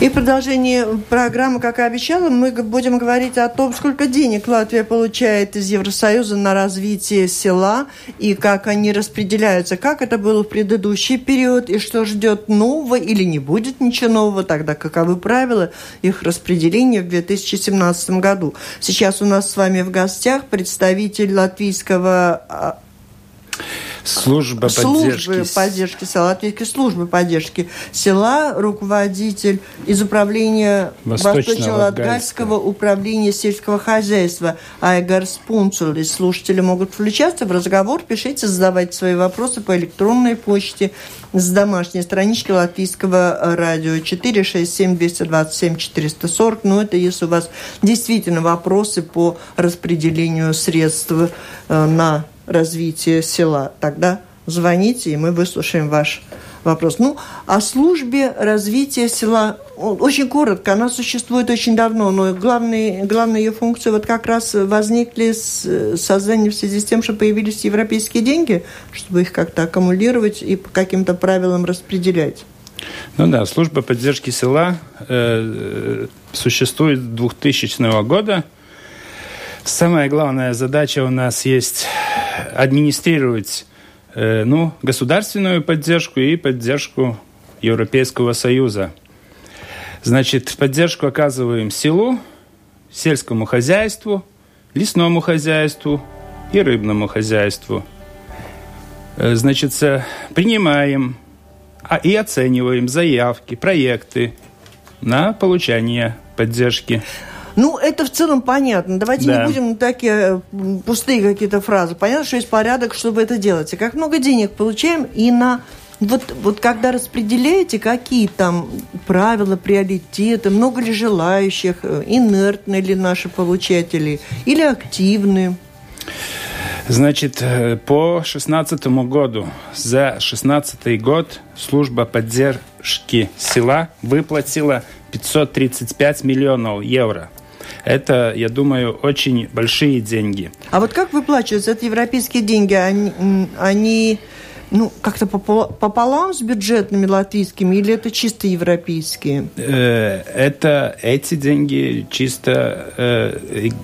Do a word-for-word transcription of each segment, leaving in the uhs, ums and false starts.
И в продолжении программы, как и обещала, мы будем говорить о том, сколько денег Латвия получает из Евросоюза на развитие села и как они распределяются, как это было в предыдущий период и что ждет нового или не будет ничего нового, тогда каковы правила их распределения в две тысячи семнадцатом году. Сейчас у нас с вами в гостях представитель латвийского... Служба поддержки. Службы поддержки села, Латвийской службы поддержки села, руководитель из управления Восточно-Латгальского управления сельского хозяйства Айгар Спунцул. И слушатели могут включаться в разговор, пишите, задавайте свои вопросы по электронной почте с домашней странички Латвийского радио четыре шесть семь двести двадцать семь четыреста сорок. Но это если у вас действительно вопросы по распределению средств на развитие села. Тогда звоните, и мы выслушаем ваш вопрос. Ну, о службе развития села очень коротко. Она существует очень давно, но главные, главные ее функции вот как раз возникли с созданием в связи с тем, что появились европейские деньги, чтобы их как-то аккумулировать и по каким-то правилам распределять. Ну да, служба поддержки села э, существует с двухтысячного года. Самая главная задача у нас есть администрировать э, ну, государственную поддержку и поддержку Европейского Союза. Значит, поддержку оказываем селу, сельскому хозяйству, лесному хозяйству и рыбному хозяйству. Э, значит, принимаем а, и оцениваем заявки, проекты на получение поддержки. Ну, это в целом понятно. Давайте да. не будем такие пустые какие-то фразы. Понятно, что есть порядок, чтобы это делать. И как много денег получаем, и на... Вот, вот когда распределяете, какие там правила, приоритеты, много ли желающих, инертны ли наши получатели, или активны? Значит, по шестнадцатому году, за шестнадцатый год служба поддержки села выплатила пятьсот тридцать пять миллионов евро. Это, я думаю, очень большие деньги. А вот как выплачиваются? Это европейские деньги? Они, они ну, как-то пополам с бюджетными латвийскими или это чисто европейские? Это эти деньги чисто...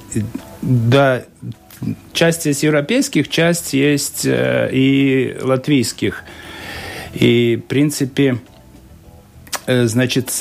Да, часть есть европейских, часть есть и латвийских. И, в принципе, значит,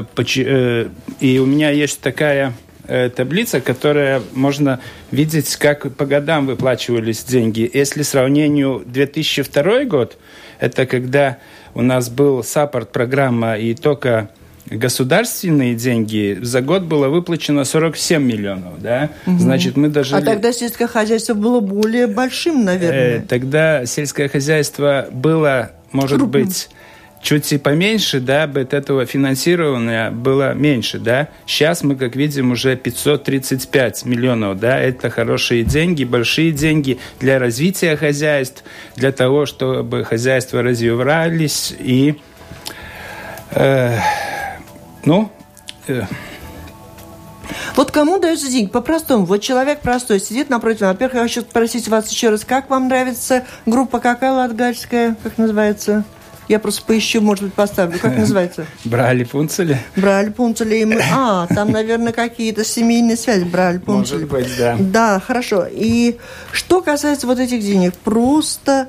и у меня есть такая... таблица, которая можно видеть, как по годам выплачивались деньги. Если сравнению две тысячи второй год, это когда у нас был саппорт-программа и только государственные деньги, за год было выплачено сорок семь миллионов. Да? Угу. Значит, мы даже... А тогда сельское хозяйство было более большим, наверное. Тогда сельское хозяйство было, может Крупным. быть... чуть и поменьше, да, от этого финансирования было меньше, да. Сейчас мы, как видим, уже пятьсот тридцать пять миллионов, да, это хорошие деньги, большие деньги для развития хозяйств, для того, чтобы хозяйства развивались и, э, ну... Э, Вот кому даются деньги? По-простому. Вот человек простой сидит напротив. Во-первых, я хочу спросить вас еще раз, как вам нравится группа какая латгальская, как называется? Я просто поищу, может быть, поставлю. Как называется? Брали Пунцели. Брали Пунцели. Мы... А, там, наверное, какие-то семейные связи. Брали Пунцели. Может быть, да. Да, хорошо. И что касается вот этих денег, просто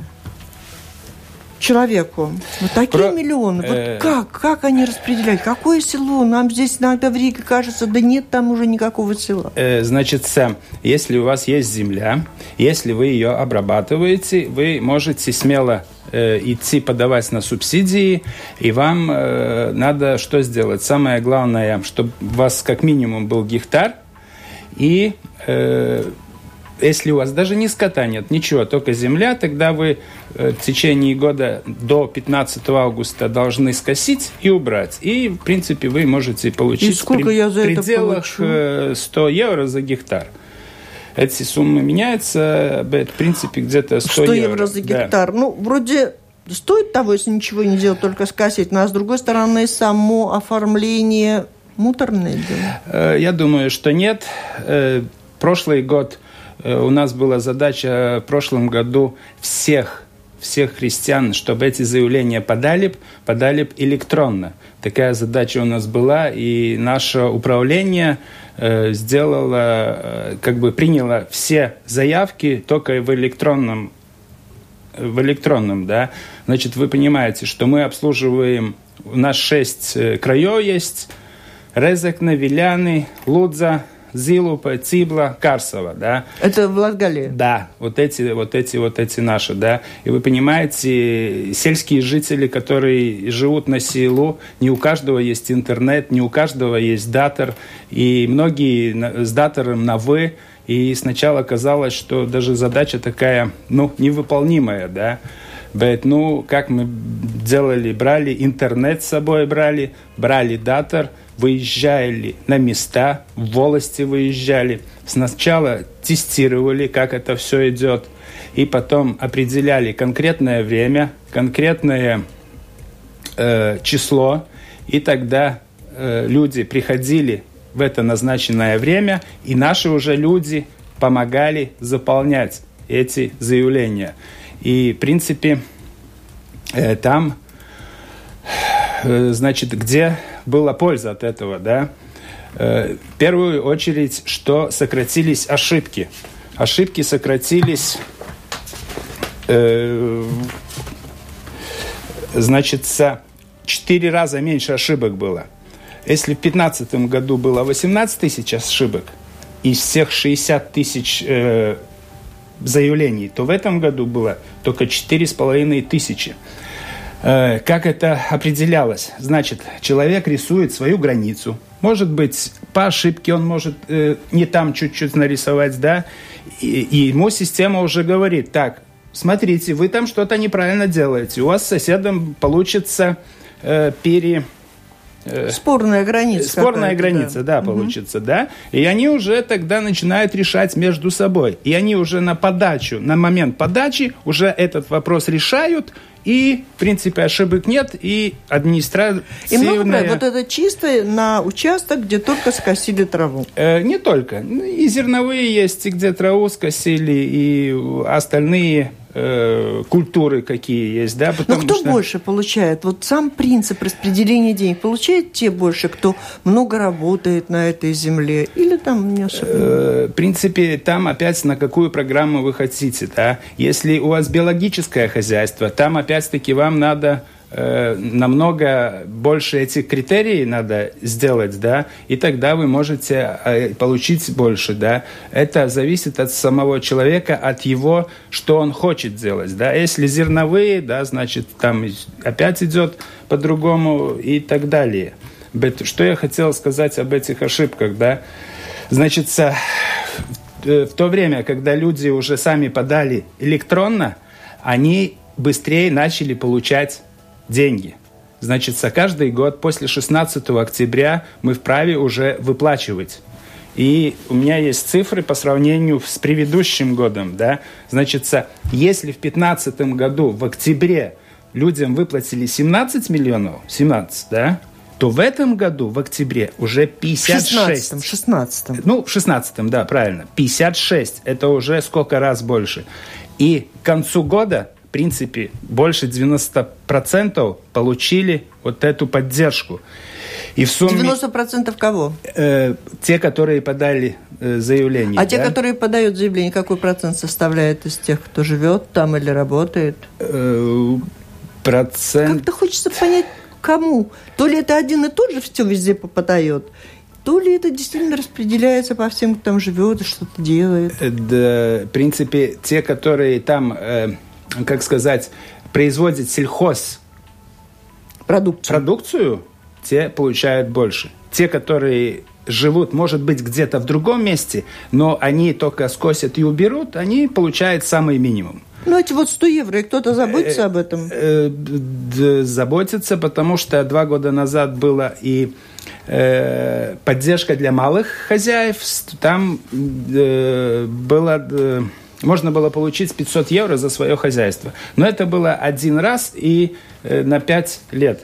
человеку. Вот такие Про... миллионы. Вот э... как? Как они распределяют? Какое село? Нам здесь иногда в Риге кажется, да нет там уже никакого села. Э, значит, если у вас есть земля, если вы ее обрабатываете, вы можете смело э, идти подавать на субсидии, и вам э, надо что сделать? Самое главное, чтобы у вас как минимум был гектар, и... Э, если у вас даже ни скота нет, ничего, только земля, тогда вы в течение года до пятнадцатого августа должны скосить и убрать. И, в принципе, вы можете получить и сколько при, я за в пределах это сто евро за гектар. Эти суммы меняются, в принципе, где-то сто, сто евро. евро за гектар. Да. Ну, вроде стоит того, если ничего не делать, только скосить. Но, а с другой стороны, само оформление муторное дело. Я думаю, что нет. Прошлый год у нас была задача в прошлом году всех, всех христиан, чтобы эти заявления подали, подали электронно. Такая задача у нас была, и наше управление э, сделало, э, как бы приняло все заявки только в электронном, в электронном, да. Значит, вы понимаете, что мы обслуживаем, у нас шесть э, краев есть: Резекне, Виляны, Лудза, Зилупа, Цибла, Карсова, да. Это в Латгалии? Да, вот эти, вот эти, вот эти наши, да. И вы понимаете, сельские жители, которые живут на селу, не у каждого есть интернет, не у каждого есть датор, и многие с датором на «вы», и сначала казалось, что даже задача такая, ну, невыполнимая, да. But, ну, как мы делали, брали интернет с собой, брали, брали датор, выезжали на места, в волости выезжали. Сначала тестировали, как это все идет, и потом определяли конкретное время, конкретное э, число, и тогда э, люди приходили в это назначенное время, и наши уже люди помогали заполнять эти заявления. И, в принципе, э, там, э, значит, где была польза от этого, да? Э, в первую очередь, что сократились ошибки. Ошибки сократились, э, значит, четыре раза меньше ошибок было. Если в две тысячи пятнадцатом году было восемнадцать тысяч ошибок, из всех шестьдесят тысяч э, заявлений, то в этом году было только четыре с половиной тысячи. Э, как это определялось? Значит, человек рисует свою границу. Может быть, по ошибке он может э, не там чуть-чуть нарисовать, да? И, и ему система уже говорит: так, смотрите, вы там что-то неправильно делаете. У вас с соседом получится э, пере... Спорная граница. Спорная граница, да, да угу. получится, да. И они уже тогда начинают решать между собой. И они уже на подачу, на момент подачи уже этот вопрос решают. И, в принципе, ошибок нет. И административная... И много правильно. Вот это чисто на участок, где только скосили траву. Э, не только. И зерновые есть, и где траву скосили, и остальные... культуры какие есть, да? Но кто что... больше получает? Вот сам принцип распределения денег получает те больше, кто много работает на этой земле, или там не особенно? В принципе, там опять на какую программу вы хотите, да? Если у вас биологическое хозяйство, там опять-таки вам надо намного больше этих критерий надо сделать, да, и тогда вы можете получить больше, да. Это зависит от самого человека, от его, что он хочет делать, да. Если зерновые, да, значит, там опять идет по-другому и так далее. Что я хотел сказать об этих ошибках, да. Значит, в то время, когда люди уже сами подали электронно, они быстрее начали получать деньги. Значит, за каждый год после шестнадцатого октября мы вправе уже выплачивать. И у меня есть цифры по сравнению с предыдущим годом, да. Значит, если в пятнадцатом году в октябре людям выплатили семнадцать миллионов, семнадцать, да, то в этом году в октябре уже пятьдесят шесть. В шестнадцатом. Ну, в шестнадцатом, да, правильно. пятьдесят шесть. Это уже сколько раз больше. И к концу года в принципе, больше девяносто процентов получили вот эту поддержку. И в сумме... девяносто процентов кого? Э, те, которые подали э, заявление. А да? те, которые подают заявление, какой процент составляет из тех, кто живет там или работает? Э, процент... Как-то хочется понять, кому. То ли это один и тот же все везде подает, то ли это действительно распределяется по всем, кто там живет и что-то делает. Э, да, в принципе, те, которые там... Э, как сказать, производят сельхоз продукцию. продукцию, те получают больше. Те, которые живут, может быть, где-то в другом месте, но они только скосят и уберут, они получают самый минимум. Ну, эти вот сто евро, и кто-то заботится об этом? Заботится, потому что два года назад была и поддержка для малых хозяев. Там было... Можно было получить пятьсот евро за свое хозяйство. Но это было один раз и э, на пять лет.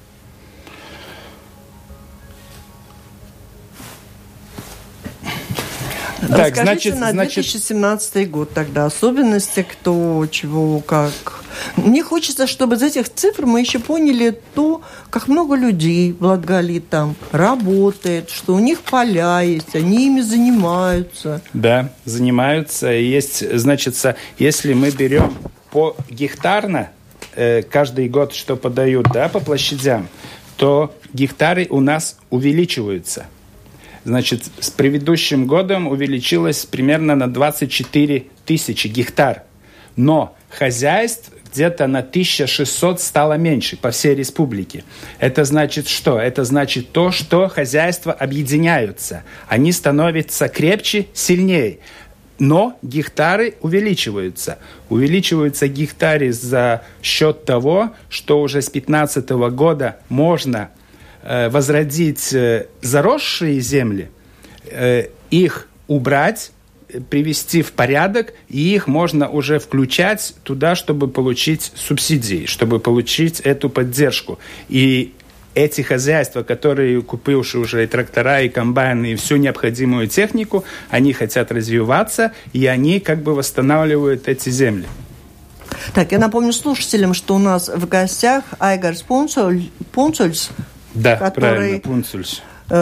Так, Расскажите значит, на две тысячи семнадцатый значит... год тогда особенности, кто, чего, как. Мне хочется, чтобы из этих цифр мы еще поняли то, как много людей в Латгалии там работает, что у них поля есть, они ими занимаются. Да, занимаются. Есть, значит, если мы берем по гектарно э, каждый год, что подают, да, по площадям, то гектары у нас увеличиваются. Значит, с предыдущим годом увеличилось примерно на двадцать четыре тысячи гектар. Но хозяйств где-то на тысяча шестьсот стало меньше по всей республике. Это значит что? Это значит то, что хозяйства объединяются. Они становятся крепче, сильнее. Но гектары увеличиваются. Увеличиваются гектары за счет того, что уже с две тысячи пятнадцатого года можно э, возродить э, заросшие земли, э, их убрать, привести в порядок, и их можно уже включать туда, чтобы получить субсидии, чтобы получить эту поддержку. И эти хозяйства, которые купившие уже и трактора, и комбайны, и всю необходимую технику, они хотят развиваться, и они как бы восстанавливают эти земли. Так, я напомню слушателям, что у нас в гостях Айгарс Пунцульс, да, который... Пунцульс.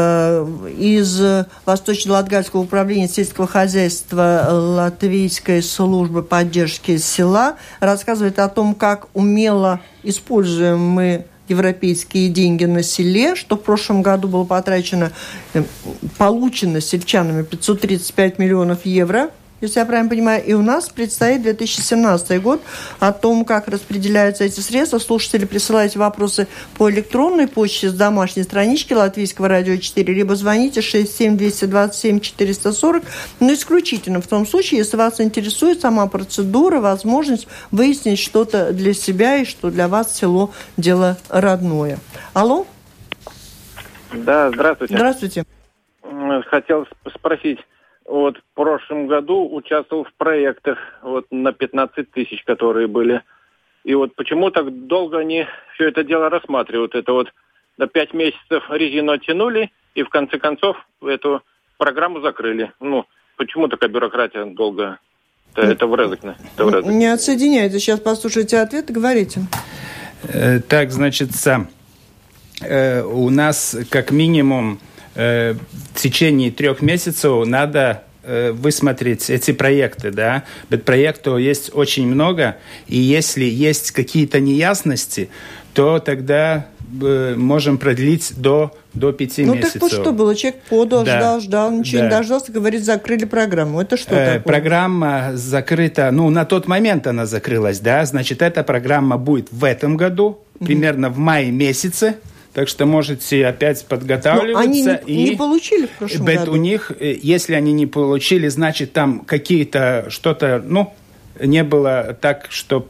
из Восточно-Латгальского управления сельского хозяйства Латвийской службы поддержки села, рассказывает о том, как умело используем мы европейские деньги на селе, что в прошлом году было потрачено, получено сельчанами пятьсот тридцать пять миллионов евро, если я правильно понимаю, и у нас предстоит две тысячи семнадцатый год. О том, как распределяются эти средства, слушатели, присылайте вопросы по электронной почте с домашней странички Латвийского радио четыре, либо звоните шесть семь двести двадцать семь четыреста сорок, но исключительно в том случае, если вас интересует сама процедура, возможность выяснить что-то для себя и что для вас село дело родное. Алло? Да, здравствуйте. Здравствуйте. Хотел спросить. Вот в прошлом году участвовал в проектах вот на пятнадцать тысяч, которые были. И вот почему так долго они все это дело рассматривают? Это вот на пять месяцев резину оттянули, и в конце концов эту программу закрыли. Ну, почему такая бюрократия долгая? Это, это в Резекне. Не отсоединяйте. Сейчас послушайте ответ и говорите. Э, так, значит, э, у нас как минимум в течение трех месяцев надо э, высмотреть эти проекты, да. Ведь проектов есть очень много, и если есть какие-то неясности, то тогда э, можем продлить до, до пяти ну, месяцев. Ну так вот что было? Человек подал, да. ждал, ждал, ничего да. не дождался, говорит, закрыли программу. Это что э, такое? Программа закрыта, ну, на тот момент она закрылась, да. Значит, эта программа будет в этом году, mm-hmm. примерно в мае месяце. Так что можете опять подготавливаться. Но они не, и не получили в прошлом году? У них, если они не получили, значит, там какие-то, что-то, ну, не было так, чтобы...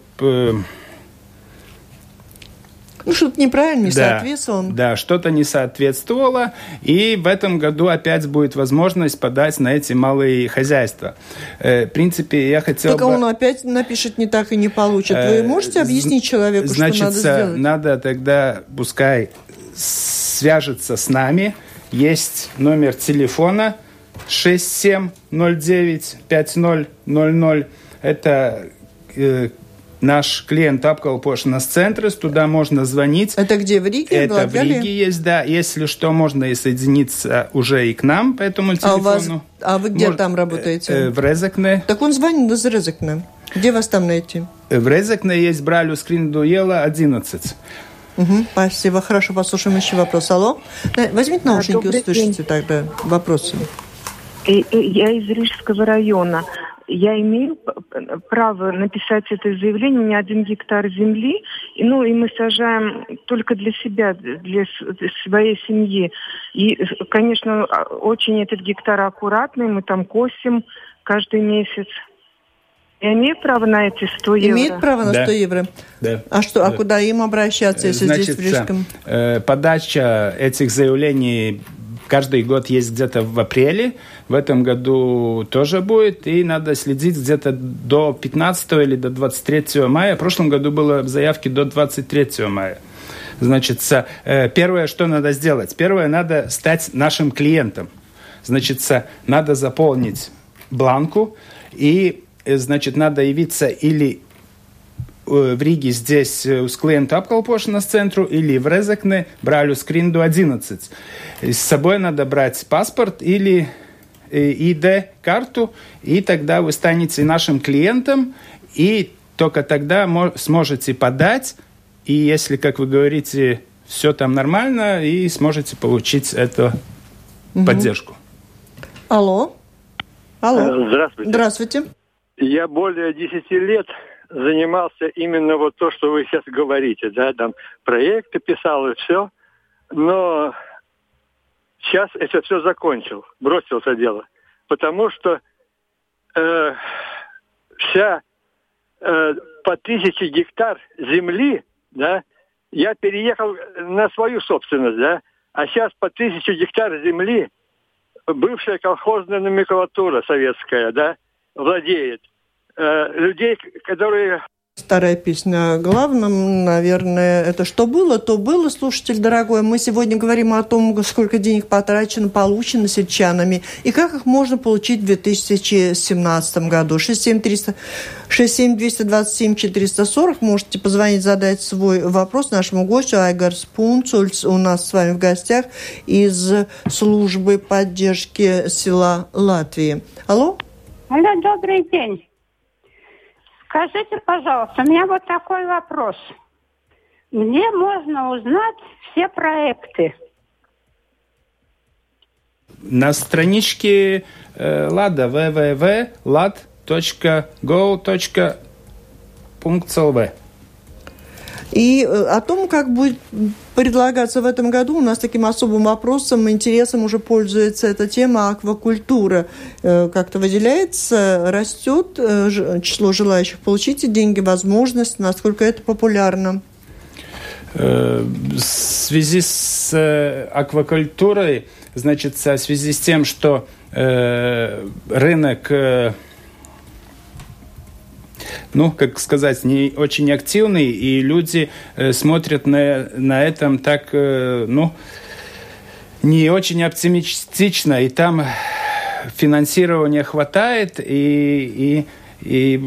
Ну, что-то неправильно, не да, соответствовало. Да, что-то не соответствовало. И в этом году опять будет возможность подать на эти малые хозяйства. В принципе, я хотел так бы... он опять напишет не так и не получит. Вы можете объяснить человеку, значит, что надо сделать? Надо тогда, пускай свяжется с нами. Есть номер телефона шесть семь ноль девять пять ноль ноль ноль. Это э, наш клиент Апкалпошнас центрс. Туда можно звонить. Это где, в Риге? Это в, в Риге есть, да. Если что, можно и соединиться уже и к нам по этому телефону. А, у вас, а вы где Мож... там работаете? Э, в Резекне. Так он звонит из Резекне. Где вас там найти? В Резекне есть Бралю Скриндуела одиннадцать. Угу, спасибо. Хорошо, послушаем еще вопрос. Алло? Возьмите наушники, услышите тогда вопросы. Я из Рижского района. Я имею право написать это заявление. У меня один гектар земли, ну и мы сажаем только для себя, для своей семьи. И, конечно, очень этот гектар аккуратный, мы там косим каждый месяц. Я имею право на эти сто евро? Имеет право на да. сто евро? Да. А что, да. а куда им обращаться, если Значит, здесь в Рижском? Э, подача этих заявлений каждый год есть где-то в апреле. В этом году тоже будет. И надо следить где-то до пятнадцатого или до двадцать третьего мая. В прошлом году было заявки до двадцать третьего мая. Значит, э, первое, что надо сделать? Первое, надо стать нашим клиентом. Значит, надо заполнить бланку и... Значит, надо явиться или в Риге здесь uz klientu apkalpošanas центру или в Резекне брали скринду одиннадцать. С собой надо брать паспорт или ай ди-карту, и тогда вы станете нашим клиентом, и только тогда сможете подать, и если, как вы говорите, все там нормально, и сможете получить эту угу. поддержку. Алло. Алло. Здравствуйте. Здравствуйте. Я более десяти лет занимался именно вот то, что вы сейчас говорите, да, там проекты писал и все, но сейчас это все закончил, бросил это дело, потому что э, вся э, по тысяче гектар земли, да, я переехал на свою собственность, да, а сейчас по тысяче гектар земли бывшая колхозная номенклатура советская, да, владеет. Э, людей, которые... Старая песня. Главным, наверное, это что было, то было, слушатель дорогой. Мы сегодня говорим о том, сколько денег потрачено, получено сельчанами, и как их можно получить в две тысячи семнадцатом году. шесть семь триста шесть семь двести двадцать семь четыреста сорок. Можете позвонить, задать свой вопрос нашему гостю. Айгарс Пунцульс у нас с вами в гостях из службы поддержки села Латвии. Алло? Алло, добрый день. Скажите, пожалуйста, у меня вот такой вопрос. Где можно узнать все проекты? На страничке э, Лада дабл ю дабл ю дабл ю точка лад точка го точка эл ви. И о том, как будет предлагаться в этом году, у нас таким особым вопросом, интересом уже пользуется эта тема аквакультура. Как-то выделяется, растет число желающих получить эти деньги, возможность, насколько это популярно? В связи с аквакультурой, значит, в связи с тем, что рынок... ну, как сказать, не очень активный, и люди э, смотрят на, на этом так, э, ну, не очень оптимистично, и там финансирования хватает, и, и, и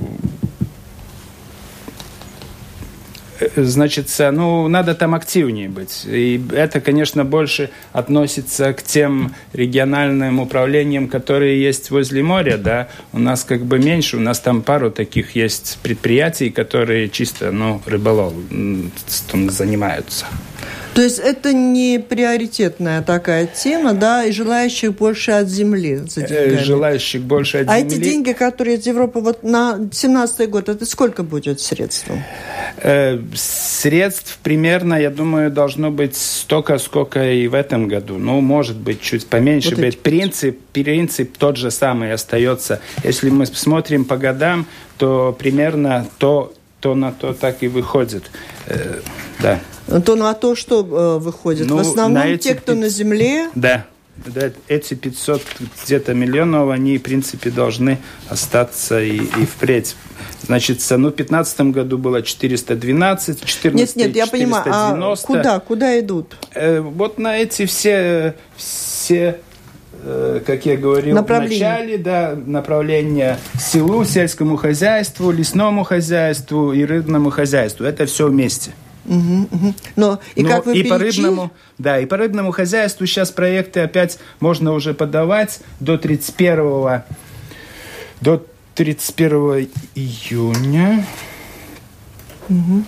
значит, ну, надо там активнее быть. И это, конечно, больше относится к тем региональным управлениям, которые есть возле моря, да. У нас как бы меньше, у нас там пару таких есть предприятий, которые чисто, ну, рыболовством занимаются. То есть это не приоритетная такая тема, да, и желающих больше от земли за деньгами. Желающих больше от а земли. А эти деньги, которые из Европы вот на семнадцатый год, это сколько будет средств? Э, средств примерно, я думаю, должно быть столько, сколько и в этом году. Ну, может быть, чуть поменьше. Вот принцип, принцип тот же самый остается. Если мы смотрим по годам, то примерно то, то на то так и выходит. Э, да. То на то, что э, выходит? Ну, в основном те, кто пятьсот... на земле? Да. Да, эти пятьсот где-то миллионов, они, в принципе, должны остаться и, и впредь. Значит, ну, в две тысячи пятнадцатом году было четыреста двенадцать, в две тысячи четырнадцатом нет, нет, я понимаю, а куда, куда идут? Э, вот на эти все, все э, как я говорил в начале, да, направления селу, сельскому хозяйству, лесному хозяйству и рыбному хозяйству. Это все вместе. Угу, угу. Но и Но как вы и перечислили? по рыбному, да, и по рыбному хозяйству сейчас проекты опять можно уже подавать до тридцать первого, до тридцать первого июня. Угу.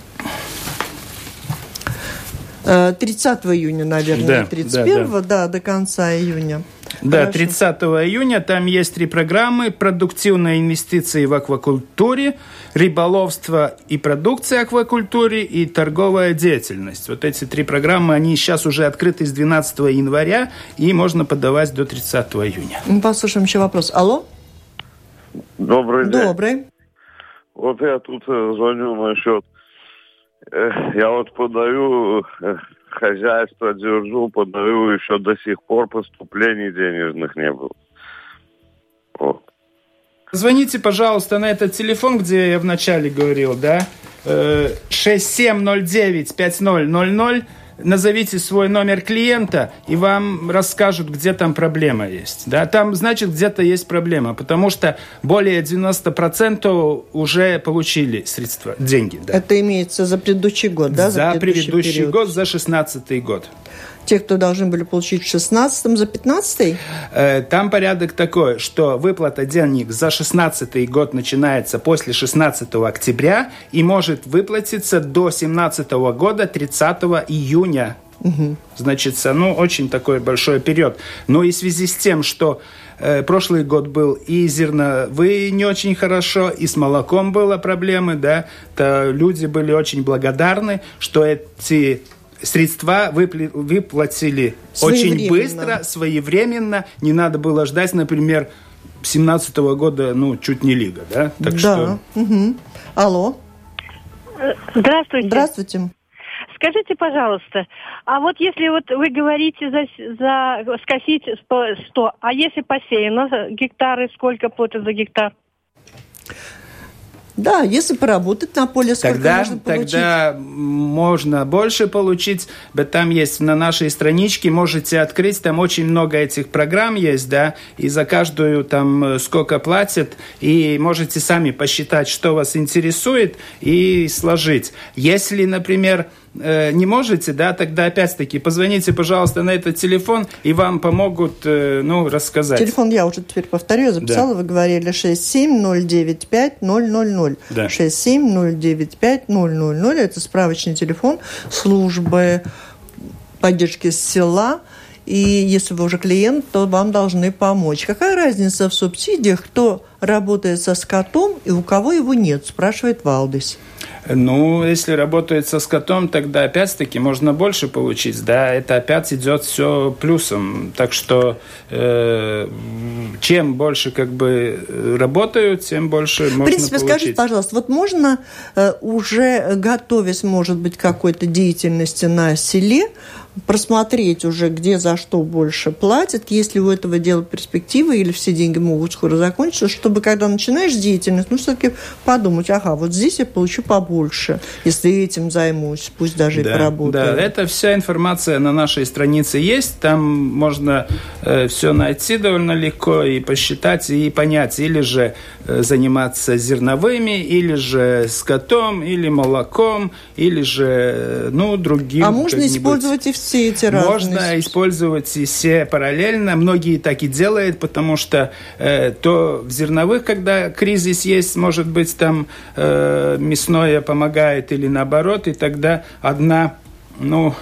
тридцатого июня, наверное, да, тридцать первого, да, да. да, до конца июня. Да, Хорошо. тридцатого июня там есть три программы: продуктивные инвестиции в аквакультуре, рыболовство и продукция аквакультуры и торговая деятельность. Вот эти три программы, они сейчас уже открыты с двенадцатого января, и можно подавать до тридцатого июня. Мы послушаем еще вопрос. Алло? Добрый день. Добрый. Вот я тут звоню насчет... Я вот подаю... Хозяйство держу, подаю, еще до сих пор поступлений денежных не было. Вот. Звоните, пожалуйста, на этот телефон, где я вначале говорил, да, шесть семь ноль девять пять ноль ноль ноль. назовите свой номер клиента, и вам расскажут, где там проблема есть. Да? Там, значит, где-то есть проблема, потому что более девяносто процентов уже получили средства, деньги. Да. Это имеется за предыдущий год, да? За, за предыдущий, предыдущий год, за шестнадцатый год. Те, кто должны были получить в шестнадцатом, за пятнадцатый? Там порядок такой, что выплата денег за шестнадцатый год начинается после шестнадцатого октября и может выплатиться до семнадцатого года тридцатого июня. Угу. Значит, ну, очень такой большой период. Но и в связи с тем, что э, прошлый год был и зерновые не очень хорошо, и с молоком было проблемы, да, то люди были очень благодарны, что эти средства выплатили очень быстро, своевременно. Не надо было ждать, например, семнадцатого года, ну, чуть не лига, да? Так да. Что... Угу. Алло. Здравствуйте. Здравствуйте. Скажите, пожалуйста, а вот если вот вы говорите за, за скосить сто, а если посеяно гектары, сколько платят за гектар? Да, если поработать на поле, сколько тогда, можно получить? Тогда можно больше получить. Там есть на нашей страничке, можете открыть, там очень много этих программ есть, да, и за каждую там сколько платят, и можете сами посчитать, что вас интересует, и сложить. Если, например, не можете, да, тогда опять-таки позвоните, пожалуйста, на этот телефон, и вам помогут, ну, рассказать. Телефон я уже теперь повторю, я записала, да. Вы говорили шесть семь ноль девять пять ноль ноль ноль. Да. шесть семь ноль девять пять ноль ноль ноль. Это справочный телефон службы поддержки села. И если вы уже клиент, то вам должны помочь. Какая разница в субсидиях, кто работает со скотом и у кого его нет, спрашивает Валдис. Ну, если работает со скотом, тогда опять-таки можно больше получить, да, это опять идет все плюсом, так что э, чем больше как бы работают, тем больше можно получить. В принципе, получить. Скажите, пожалуйста, вот можно э, уже готовясь, может быть, к какой-то деятельности на селе, просмотреть уже, где за что больше платят, если у этого дела перспективы или все деньги могут скоро закончиться, чтобы когда начинаешь деятельность, ну, все-таки подумать, ага, вот здесь я получу побольше, если этим займусь, пусть даже да, и поработаю. Да, это вся информация на нашей странице есть, там можно э, все найти довольно легко и посчитать, и понять, или же э, заниматься зерновыми, или же скотом, или молоком, или же, э, ну, другим. А можно использовать и все эти разные. Можно использовать и все параллельно. Многие так и делают, потому что э, то в зерновых, когда кризис есть, может быть, там э, мясное помогает или наоборот, и тогда одна, ну,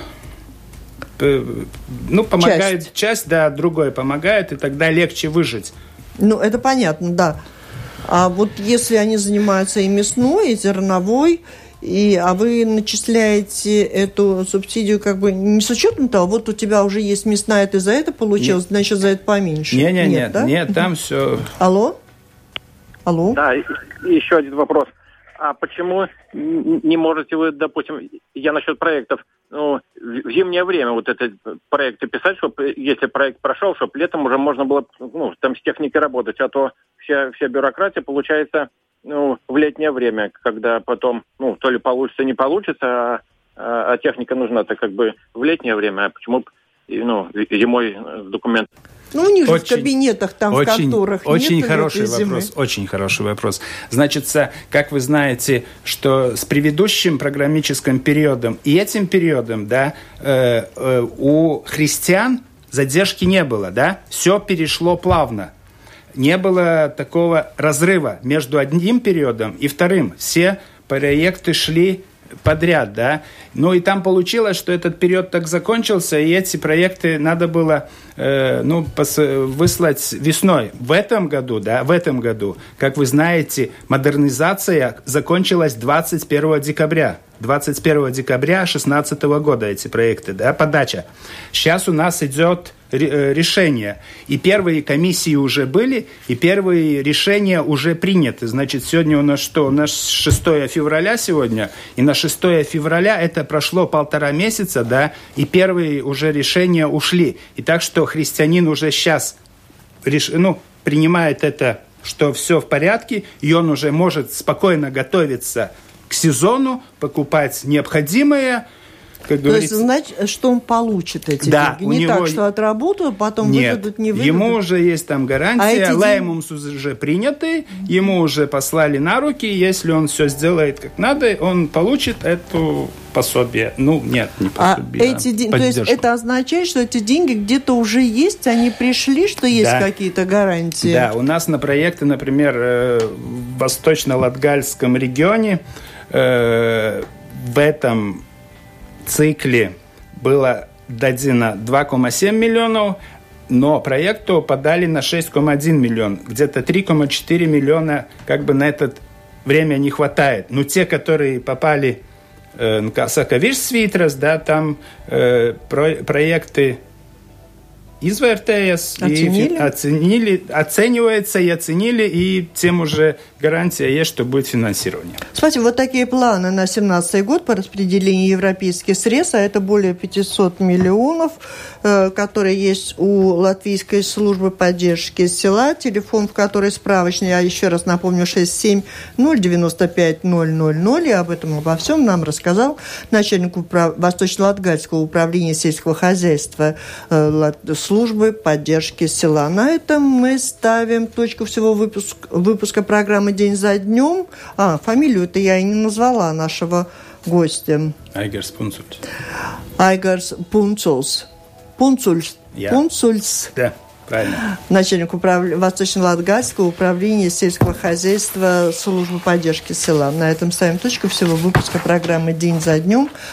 э, ну помогает часть. часть, да, другой помогает, и тогда легче выжить. Ну, это понятно, да. А вот если они занимаются и мясной, и зерновой, И, а вы начисляете эту субсидию как бы не с учетом того, вот у тебя уже есть мясная, ты за это получилось, нет. Значит, за это поменьше. Нет, нет, нет, да? нет, там все... Алло? Алло? Да, еще один вопрос. А почему не можете вы, допустим, я насчет проектов, ну, в зимнее время вот этот проекты писать, чтобы, если проект прошел, чтобы летом уже можно было, ну, там с техникой работать, а то вся, вся бюрократия получается... Ну, в летнее время, когда потом, ну, то ли получится, не получится, а, а, а техника нужна-то как бы в летнее время, а почему, ну, зимой документ? Ну, у них же в кабинетах, там, очень, в конторах очень нет хороший вопрос, очень хороший вопрос. Значит, как вы знаете, что с предыдущим программическим периодом и этим периодом, да, э, э, у христиан задержки не было, да, все перешло плавно. Не было такого разрыва между одним периодом и вторым. Все проекты шли подряд, да. Ну и там получилось, что этот период так закончился, и эти проекты надо было э, ну, пос- выслать весной. В этом году, да, в этом году, как вы знаете, модернизация закончилась двадцать первого декабря. двадцать первого декабря две тысячи шестнадцатого года эти проекты, да, подача. Сейчас у нас идет решения. И первые комиссии уже были, и первые решения уже приняты. Значит, сегодня у нас что? У нас шестое февраля сегодня, и на шестое февраля это прошло полтора месяца, да, и первые уже решения ушли. И так что христианин уже сейчас реш... ну, принимает это, что все в порядке, и он уже может спокойно готовиться к сезону, покупать необходимое, как То говорится... есть, значит, что он получит эти да, деньги? Не него... так, что отработаю, потом Нет, выведут, не выведут? ему уже есть там гарантия, а лаймумс день... уже приняты, ему уже послали на руки, если он все сделает как надо, он получит эту пособие. Ну, нет, не пособие, а эти ден... То есть это означает, что эти деньги где-то уже есть, они пришли, что есть да. какие-то гарантии? Да, у нас на проекты, например, в Восточно-Латгальском регионе э, в этом цикле было дадено два целых семь миллионов, но проекту подали на шесть целых один миллион. Где-то три целых четыре миллиона как бы на это время не хватает. Но те, которые попали э, на Сакавиш-Свитрас, да, там э, про, проекты извертējas, оценили? И оценили, оценивается и оценили, и тем уже гарантия есть, что будет финансирование. Спасибо. Вот такие планы на семнадцатый год по распределению европейских средств, а это более пятьсот миллионов, которые есть у Латвийской службы поддержки села, телефон, в который справочный, я еще раз напомню, шесть семь ноль девяносто пять ноль ноль ноль, и об этом обо всем нам рассказал начальник управ... Восточно-Латгальского управления сельского хозяйства службы поддержки села. На этом мы ставим точку всего выпуск... выпуска программы «День за днем». А, фамилию-то я и не назвала нашего гостя. Айгарс Пунцульс. Айгарс Пунцульс. Пунцульс. Я. Пунцульс. Да. Правильно. Начальник управ... Восточно-Латгальского управления сельского хозяйства службы поддержки села. На этом ставим точку всего выпуска программы «День за днем».